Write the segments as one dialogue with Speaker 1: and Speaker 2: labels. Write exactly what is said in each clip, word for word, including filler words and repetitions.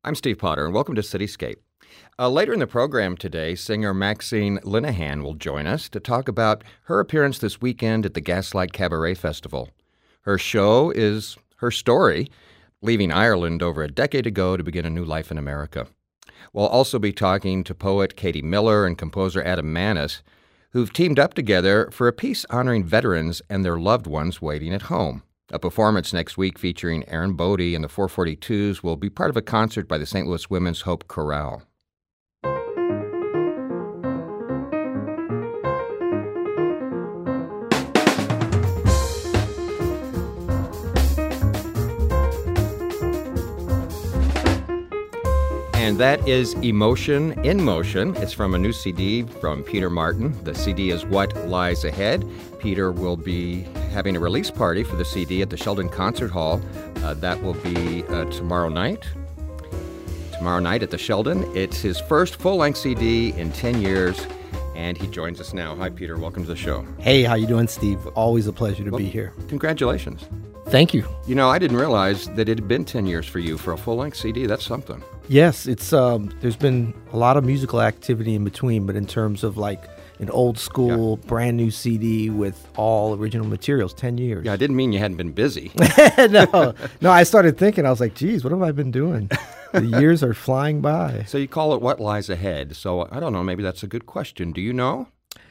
Speaker 1: I'm Steve Potter, and welcome to Cityscape. Uh, later in the program today, singer Maxine Linehan will join us to talk about her appearance this weekend at the Gaslight Cabaret Festival. Her show is her story, leaving Ireland over a decade ago to begin a new life in America. We'll also be talking to poet Katie Miller and composer Adam Manis, who've teamed up together for a piece honoring veterans and their loved ones waiting at home. A performance next week featuring Aaron Bodie and the four forty-twos will be part of a concert by the Saint Louis Women's Hope Chorale. And that is Emotion in Motion. It's from a new C D from Peter Martin. The C D is What Lies Ahead. Peter will be having a release party for the C D at the Sheldon Concert Hall. Uh, that will be uh, tomorrow night. Tomorrow night at the Sheldon. It's his first full-length C D in ten years, and he joins us now. Hi, Peter. Welcome to the show.
Speaker 2: Hey, how you doing, Steve? Always a pleasure to
Speaker 1: well,
Speaker 2: be here.
Speaker 1: Congratulations.
Speaker 2: Thank you.
Speaker 1: You know, I didn't realize that it had been ten years for you for a full-length C D. That's something.
Speaker 2: Yes, it's um, there's been a lot of musical activity in between, but in terms of like an old school, yeah. brand new C D with all original materials, ten years.
Speaker 1: Yeah, I didn't mean you hadn't been busy.
Speaker 2: no, no, I started thinking, I was like, geez, what have I been doing? The years are flying by.
Speaker 1: So you call it What Lies Ahead. So I don't know, maybe that's a good question. Do you know?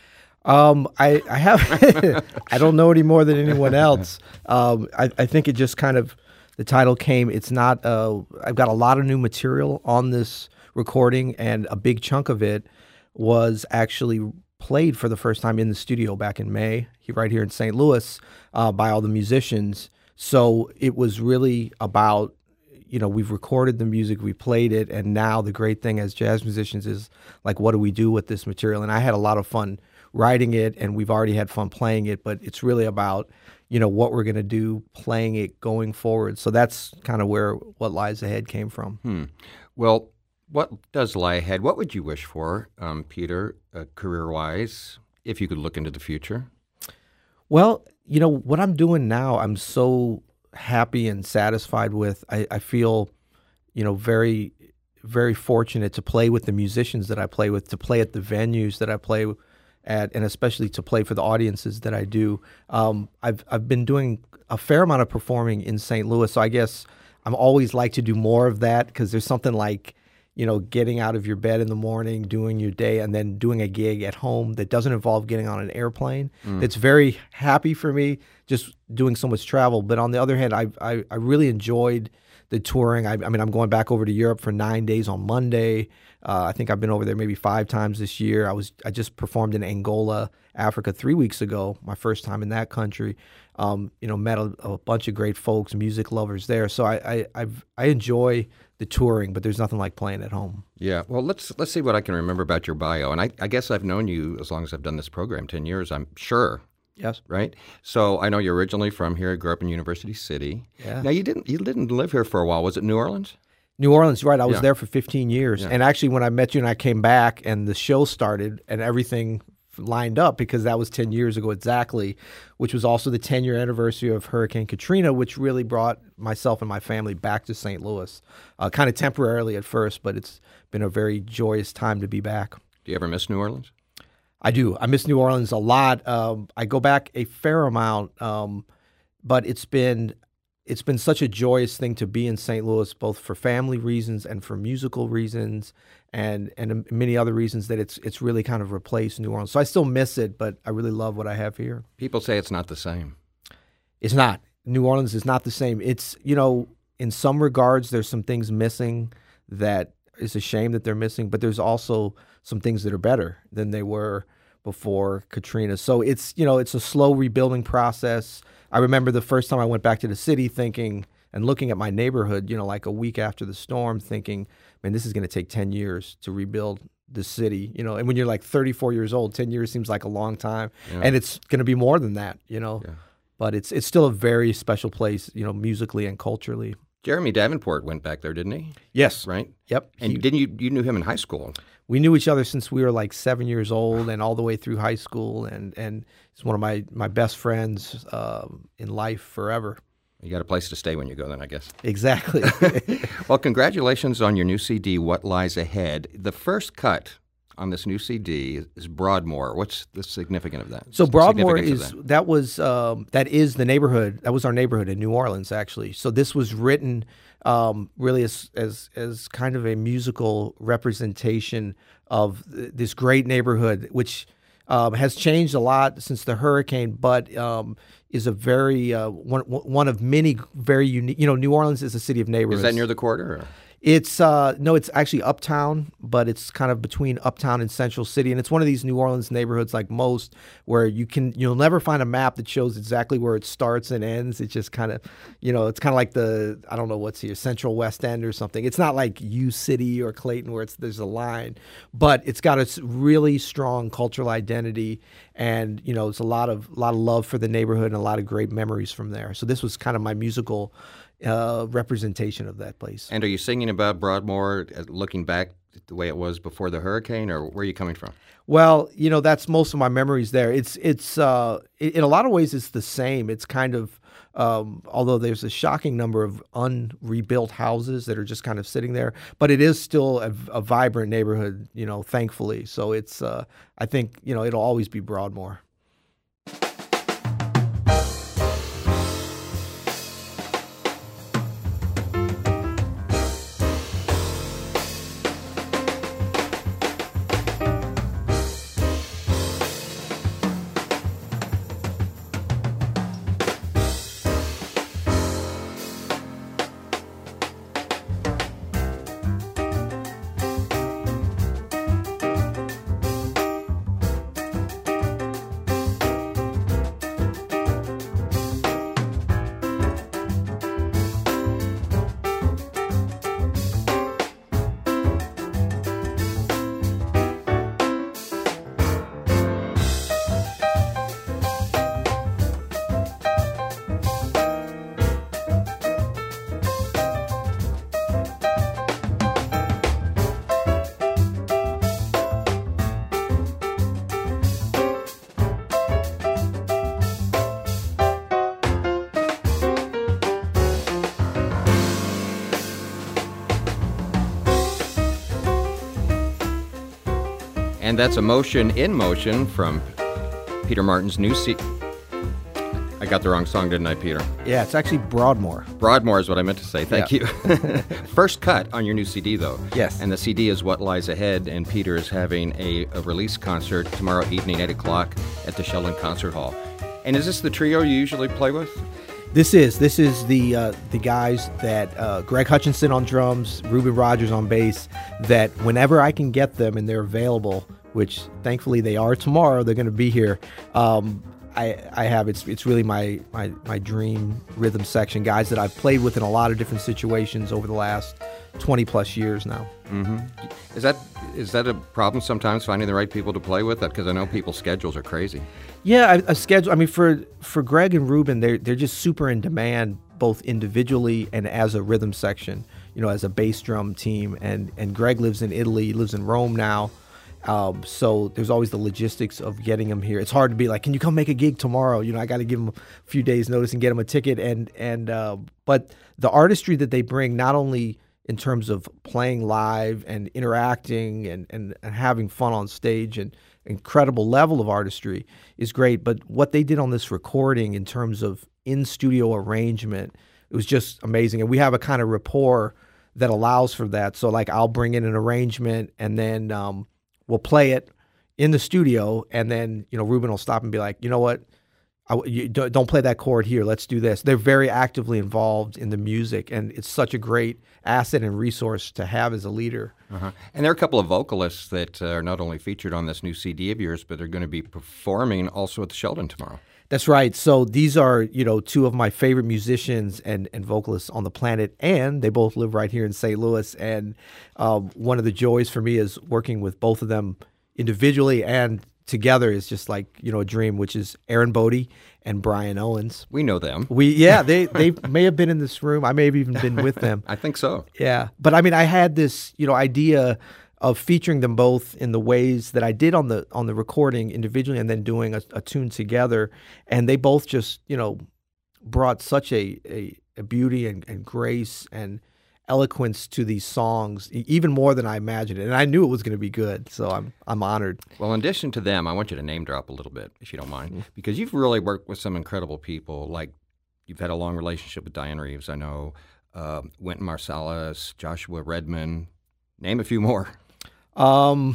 Speaker 2: Um, I, I have, I don't know any more than anyone else. Um, I, I think it just kind of, the title came, it's not, uh, I've got a lot of new material on this recording, and a big chunk of it was actually played for the first time in the studio back in May, right here in Saint Louis, uh, by all the musicians. So it was really about, you know, we've recorded the music, we played it, and now the great thing as jazz musicians is, like, what do we do with this material? And I had a lot of fun writing it, and we've already had fun playing it, but it's really about, you know, what we're going to do playing it going forward. So that's kind of where What Lies Ahead came from.
Speaker 1: Hmm. Well, what does lie ahead? What would you wish for, um, Peter, uh, career-wise, if you could look into the future?
Speaker 2: Well, you know, what I'm doing now, I'm so happy and satisfied with. I, I feel, you know, very, very fortunate to play with the musicians that I play with, to play at the venues that I play with. At, and especially to play for the audiences that I do. Um, I've I've been doing a fair amount of performing in Saint Louis, so I guess I'm always like to do more of that, because there's something like, you know, getting out of your bed in the morning, doing your day, and then doing a gig at home that doesn't involve getting on an airplane. Mm. It's very happy for me, just doing so much travel. But on the other hand, I I, I really enjoyed the touring. I, I mean, I'm going back over to Europe for nine days on Monday. Uh, I think I've been over there maybe five times this year. I was I just performed in Angola, Africa, three weeks ago. My first time in that country. Um, you know, met a, a bunch of great folks, music lovers there. So I I I've, I enjoy the touring, but there's nothing like playing at home.
Speaker 1: Yeah. Well, let's let's see what I can remember about your bio. And I, I guess I've known you as long as I've done this program, ten years. I'm sure.
Speaker 2: Yes.
Speaker 1: Right. So I know you're originally from here. Grew up in University City.
Speaker 2: Yeah.
Speaker 1: Now you didn't you didn't live here for a while. Was it New Orleans?
Speaker 2: New Orleans, right. I was
Speaker 1: yeah.
Speaker 2: there for fifteen years.
Speaker 1: Yeah.
Speaker 2: And actually, when I met you and I came back and the show started and everything lined up, because that was ten years ago exactly, which was also the ten-year anniversary of Hurricane Katrina, which really brought myself and my family back to Saint Louis, uh, kind of temporarily at first, but it's been a very joyous time to be back.
Speaker 1: Do you ever miss New Orleans?
Speaker 2: I do. I miss New Orleans a lot. Um, I go back a fair amount, um, but it's been... It's been such a joyous thing to be in Saint Louis, both for family reasons and for musical reasons, and and many other reasons, that it's it's really kind of replaced New Orleans. So I still miss it, but I really love what I have here.
Speaker 1: People say it's not the same.
Speaker 2: It's not. New Orleans is not the same. It's, you know, in some regards, there's some things missing that is a shame that they're missing, but there's also some things that are better than they were before Katrina. So it's, you know, it's a slow rebuilding process. I remember the first time I went back to the city thinking and looking at my neighborhood, you know, like a week after the storm, thinking, man, this is going to take ten years to rebuild the city, you know. And when you're like thirty-four years old, ten years seems like a long time. Yeah. And it's going to be more than that, you know. Yeah. But it's it's still a very special place, you know, musically and culturally.
Speaker 1: Jeremy Davenport went back there, didn't he?
Speaker 2: Yes.
Speaker 1: Right?
Speaker 2: Yep.
Speaker 1: And
Speaker 2: he,
Speaker 1: didn't you you knew him in high school?
Speaker 2: We knew each other since we were like seven years old and all the way through high school, and, and he's one of my, my best friends um, in life forever.
Speaker 1: You got a place to stay when you go then, I guess.
Speaker 2: Exactly.
Speaker 1: Well, congratulations on your new C D, What Lies Ahead. The first cut on this new C D is Broadmoor. What's the significance of that?
Speaker 2: So Broadmoor
Speaker 1: Significance
Speaker 2: is
Speaker 1: of that?
Speaker 2: that was um, that is the neighborhood. That was our neighborhood in New Orleans, actually. So this was written um, really as as as kind of a musical representation of th- this great neighborhood, which um, has changed a lot since the hurricane, but um, is a very uh, one one of many very unique. You know, New Orleans is a city of neighborhoods.
Speaker 1: Is that near the quarter? Or?
Speaker 2: It's uh no, it's actually uptown, but it's kind of between uptown and Central City, and it's one of these New Orleans neighborhoods like most where you can you'll never find a map that shows exactly where it starts and ends. It's just kind of, you know, it's kind of like the I don't know what's here, Central West End or something. It's not like U City or Clayton where it's there's a line, but it's got a s- really strong cultural identity, and you know, it's a lot of a lot of love for the neighborhood and a lot of great memories from there. So this was kind of my musical uh, representation of that place.
Speaker 1: And are you singing about Broadmoor, uh, looking back at the way it was before the hurricane, or where are you coming from?
Speaker 2: Well, you know, that's most of my memories there. It's it's uh, in a lot of ways it's the same. It's kind of um, although there's a shocking number of unrebuilt houses that are just kind of sitting there, but it is still a, a vibrant neighborhood. You know, thankfully. So it's uh, I think you know it'll always be Broadmoor.
Speaker 1: And that's Emotion in Motion from Peter Martin's new C D. I got the wrong song, didn't I, Peter?
Speaker 2: Yeah, it's actually Broadmoor.
Speaker 1: Broadmoor is what I meant to say. Thank
Speaker 2: Yeah.
Speaker 1: you. First cut on your new C D, though.
Speaker 2: Yes.
Speaker 1: And the C D is What Lies Ahead, and Peter is having a, a release concert tomorrow evening, eight o'clock, at the Sheldon Concert Hall. And is this the trio you usually play with?
Speaker 2: This is this is the uh, the guys that uh, Greg Hutchinson on drums, Reuben Rogers on bass. That whenever I can get them and they're available, which thankfully they are tomorrow, they're going to be here. Um, I I have it's it's really my, my my dream rhythm section guys that I've played with in a lot of different situations over the last twenty plus years now.
Speaker 1: Mm-hmm. Is that is that a problem sometimes, finding the right people to play with? Because I know people's schedules are crazy.
Speaker 2: Yeah, a, a schedule. I mean, for for Greg and Reuben, they're they're just super in demand, both individually and as a rhythm section. You know, as a bass drum team. And and Greg lives in Italy, he lives in Rome now. Um, so there's always the logistics of getting him here. It's hard to be like, can you come make a gig tomorrow? You know, I got to give him a few days notice and get him a ticket. And and uh, but the artistry that they bring, not only in terms of playing live and interacting and, and, and having fun on stage and incredible level of artistry is great. But what they did on this recording in terms of in-studio arrangement, it was just amazing. And we have a kind of rapport that allows for that. So like I'll bring in an arrangement and then um, we'll play it in the studio. And then, you know, Reuben will stop and be like, you know what? I, you don't don't play that chord here. Let's do this. They're very actively involved in the music, and it's such a great asset and resource to have as a leader.
Speaker 1: Uh-huh. And there are a couple of vocalists that uh, are not only featured on this new C D of yours, but they're going to be performing also at the Sheldon tomorrow.
Speaker 2: That's right. So these are, you know, two of my favorite musicians and, and vocalists on the planet, and they both live right here in Saint Louis. And um, one of the joys for me is working with both of them individually and together is just like, you know, a dream, which is Aaron Bodie and Brian Owens.
Speaker 1: We know them.
Speaker 2: We yeah, they they may have been in this room. I may have even been with them.
Speaker 1: I think so.
Speaker 2: Yeah. But I mean, I had this, you know, idea of featuring them both in the ways that I did on the on the recording individually and then doing a, a tune together. And they both just, you know, brought such a, a beauty and, and grace and eloquence to these songs, e- even more than I imagined it. And I knew it was going to be good, so I'm I'm honored.
Speaker 1: Well, in addition to them, I want you to name drop a little bit, if you don't mind, mm-hmm. because you've really worked with some incredible people. Like, you've had a long relationship with Diane Reeves, I know, uh, Wynton Marsalis, Joshua Redman. Name a few more.
Speaker 2: Um,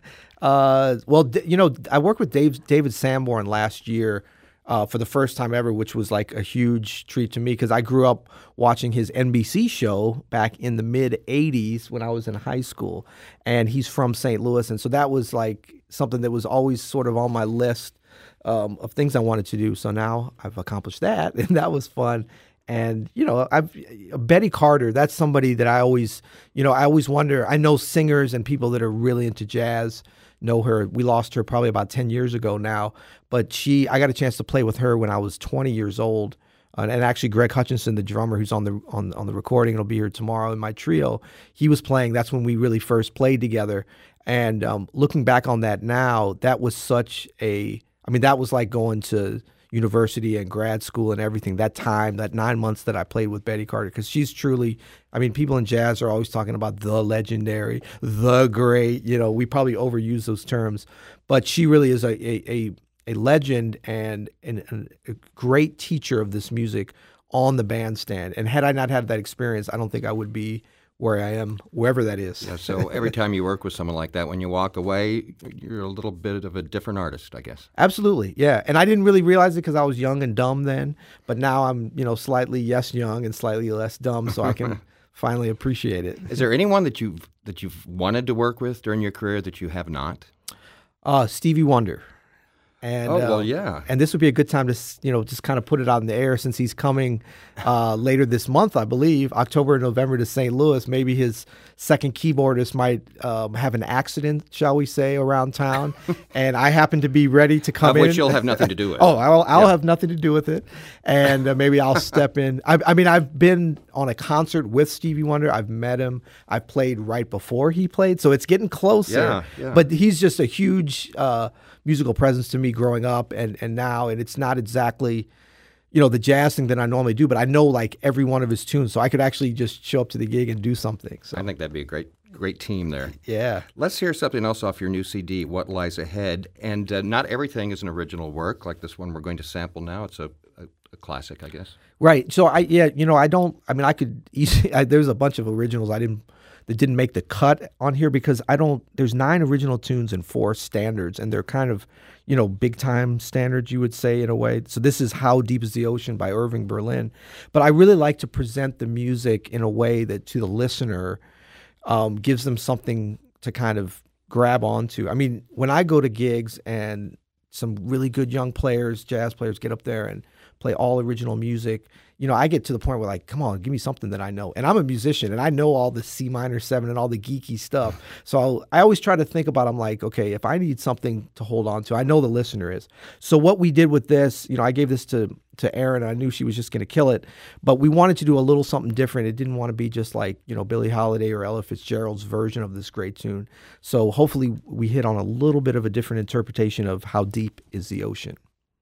Speaker 2: uh, well, you know, I worked with Dave, David Sanborn last year uh, for the first time ever, which was like a huge treat to me because I grew up watching his N B C show back in the mid eighties when I was in high school, and he's from Saint Louis, and so that was like something that was always sort of on my list um, of things I wanted to do. So now I've accomplished that, and that was fun. And, you know, I've Betty Carter, that's somebody that I always, you know, I always wonder, I know singers and people that are really into jazz know her. We lost her probably about ten years ago now, but she, I got a chance to play with her when I was twenty years old. Uh, and actually Greg Hutchinson, the drummer who's on the on, on the recording, it'll be here tomorrow in my trio, he was playing. That's when we really first played together. And um, looking back on that now, that was such a, I mean, that was like going to university and grad school and everything, that time, that nine months that I played with Betty Carter, because she's truly, I mean, people in jazz are always talking about the legendary, the great, you know, we probably overuse those terms, but she really is a a, a, a legend and, and, and a great teacher of this music on the bandstand. And had I not had that experience, I don't think I would be where I am, wherever that is.
Speaker 1: Yeah, so every time you work with someone like that, when you walk away, you're a little bit of a different artist, I guess.
Speaker 2: Absolutely, yeah. And I didn't really realize it because I was young and dumb then, but now I'm, you know, slightly yes young and slightly less dumb, so I can finally appreciate it.
Speaker 1: Is there anyone that you've that you've wanted to work with during your career that you have not?
Speaker 2: Uh, Stevie Wonder. And,
Speaker 1: oh, well,
Speaker 2: uh,
Speaker 1: yeah.
Speaker 2: And this would be a good time to, you know, just kind of put it out in the air since he's coming uh, later this month, I believe, October and November to Saint Louis. Maybe his second keyboardist might um, have an accident, shall we say, around town. And I happen to be ready to come
Speaker 1: of
Speaker 2: in.
Speaker 1: Which you'll have nothing to do with.
Speaker 2: oh, I'll, I'll
Speaker 1: yeah.
Speaker 2: have nothing to do with it. And uh, maybe I'll step in. I, I mean, I've been on a concert with Stevie Wonder. I've met him. I've played right before he played. So it's getting closer.
Speaker 1: Yeah, yeah.
Speaker 2: But he's just a huge uh, musical presence to me growing up and, and now, and it's not exactly, you know, the jazz thing that I normally do, but I know like every one of his tunes, so I could actually just show up to the gig and do something. So
Speaker 1: I think that'd be a great, great team there.
Speaker 2: Yeah.
Speaker 1: Let's hear something else off your new C D, What Lies Ahead. And uh, not everything is an original work, like this one we're going to sample now. It's a, a, a classic, I guess.
Speaker 2: Right. So I, yeah, you know, I don't, I mean, I could easily, I, there's a bunch of originals I didn't, that didn't make the cut on here because I don't, there's nine original tunes and four standards, and they're kind of, you know, big time standards, you would say, in a way. So this is How Deep is the Ocean by Irving Berlin. But I really like to present the music in a way that to the listener um, gives them something to kind of grab onto. I mean, when I go to gigs and some really good young players, jazz players, get up there and play all original music, you know, I get to the point where like, come on, give me something that I know. And I'm a musician and I know all the C minor seven and all the geeky stuff. So I'll, I always try to think about, I'm like, okay, if I need something to hold on to, I know the listener is. So what we did with this, you know, I gave this to, to Erin. I knew she was just going to kill it, but we wanted to do a little something different. It didn't want to be just like, you know, Billie Holiday or Ella Fitzgerald's version of this great tune. So hopefully we hit on a little bit of a different interpretation of How Deep is the Ocean.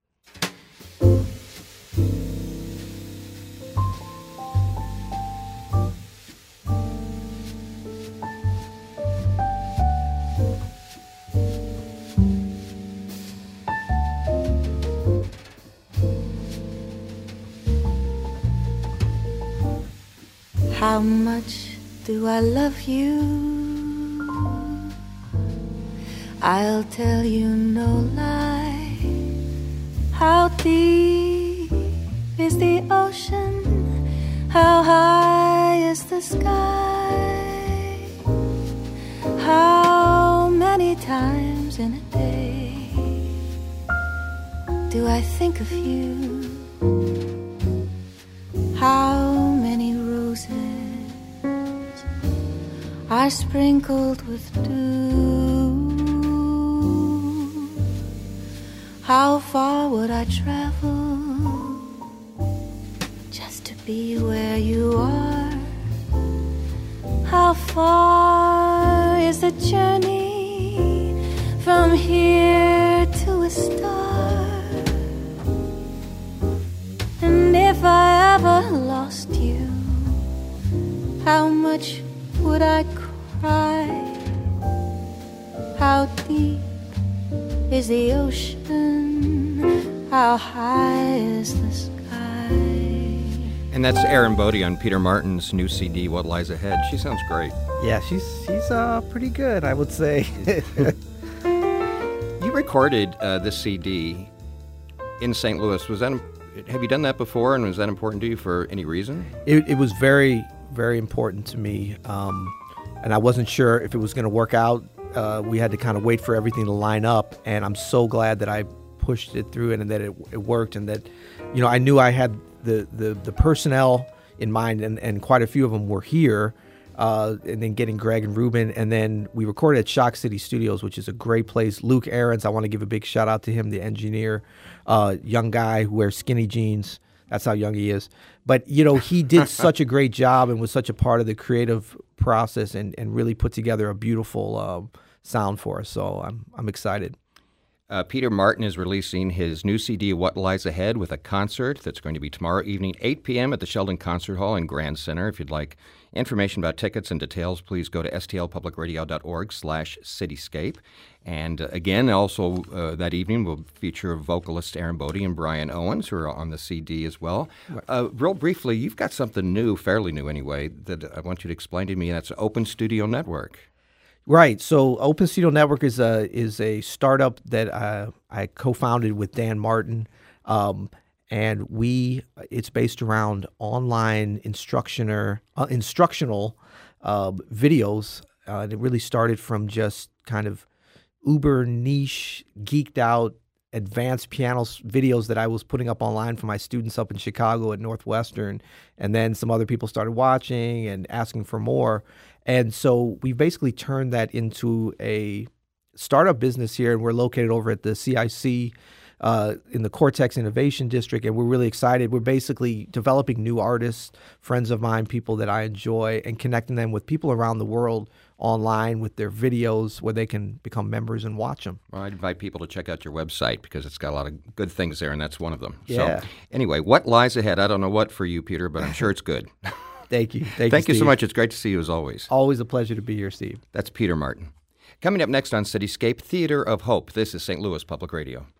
Speaker 3: How much do I love you? I'll tell you no lie. How deep is the ocean? How high is the sky? How many times in a day do I think of you? How many roses are sprinkled with dew? How far would I travel just to be where you are? How far is the journey from here to a star? And if I ever lost How much would I cry? How deep is the ocean? How high is the sky?
Speaker 1: And that's Erin Bodie on Peter Martin's new C D, What Lies Ahead. She sounds great.
Speaker 2: Yeah, she's she's uh, pretty good, I would say.
Speaker 1: You recorded uh, this C D in Saint Louis. Was that have you done that before, and was that important to you for any reason?
Speaker 2: It, it was very, very important to me, um, and I wasn't sure if it was going to work out. Uh, we had to kind of wait for everything to line up, and I'm so glad that I pushed it through and that it, it worked, and that, you know, I knew I had the, the, the personnel in mind, and, and quite a few of them were here, uh, and then getting Greg and Ruben, and then we recorded at Shock City Studios, which is a great place. Luke Ahrens, I want to give a big shout out to him, the engineer, uh, young guy who wears skinny jeans. That's how young he is. But, you know, he did such a great job and was such a part of the creative process, and, and really put together a beautiful um, sound for us. So I'm I'm excited.
Speaker 1: Uh, Peter Martin is releasing his new C D, What Lies Ahead, with a concert that's going to be tomorrow evening, eight p.m. at the Sheldon Concert Hall in Grand Center. If you'd like information about tickets and details, please go to stlpublicradio.org slash cityscape. And uh, again, also uh, that evening will feature vocalist Erin Bodie and Brian Owens, who are on the C D as well. Uh, real briefly, you've got something new, fairly new anyway, that I want you to explain to me, and that's Open Studio Network.
Speaker 2: Right. So Open Studio Network is a is a startup that uh, I co-founded with Dan Martin, um, and we it's based around online instructioner uh, instructional uh, videos. Uh, and it really started from just kind of uber niche, geeked out, advanced piano videos that I was putting up online for my students up in Chicago at Northwestern, and then some other people started watching and asking for more. And so we basically turned that into a startup business here, and we're located over at the C I C uh, in the Cortex Innovation District, and we're really excited. We're basically developing new artists, friends of mine, people that I enjoy, and connecting them with people around the world online with their videos where they can become members and watch them.
Speaker 1: Well, I'd invite people to check out your website because it's got a lot of good things there, and that's one of them.
Speaker 2: Yeah.
Speaker 1: So anyway, what lies ahead? I don't know what for you, Peter, but I'm sure it's good.
Speaker 2: Thank you. Thank,
Speaker 1: Thank
Speaker 2: you,
Speaker 1: you so
Speaker 2: Steve.
Speaker 1: much. It's great to see you as always.
Speaker 2: Always a pleasure to be here, Steve.
Speaker 1: That's Peter Martin. Coming up next on Cityscape, Theater of Hope. This is Saint Louis Public Radio.